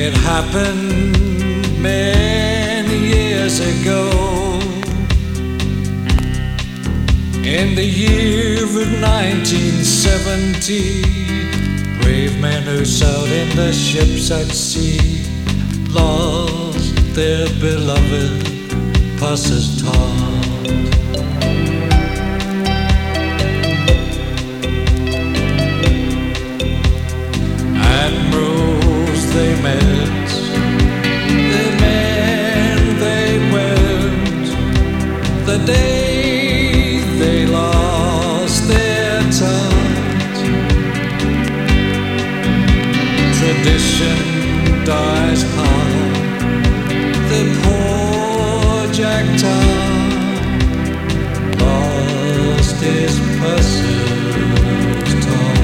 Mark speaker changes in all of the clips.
Speaker 1: It happened many years ago, in the year of 1970. Brave men who sailed in the ships at sea lost their beloved passage-taught. Admirals they met, the men they went, the day they lost their touch. Tradition dies hard, the poor Jack Tar lost his passage-taught.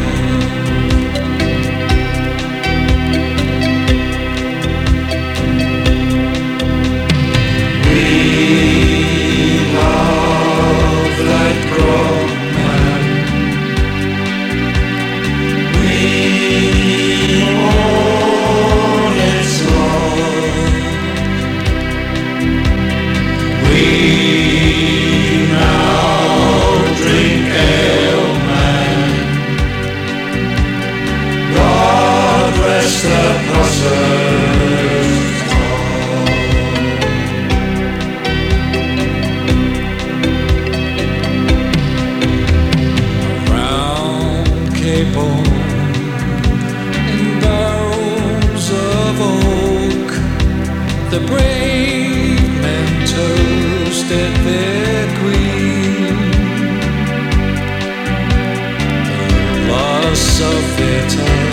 Speaker 1: In barrels of oak, the brave men toasted their queen. The loss of their time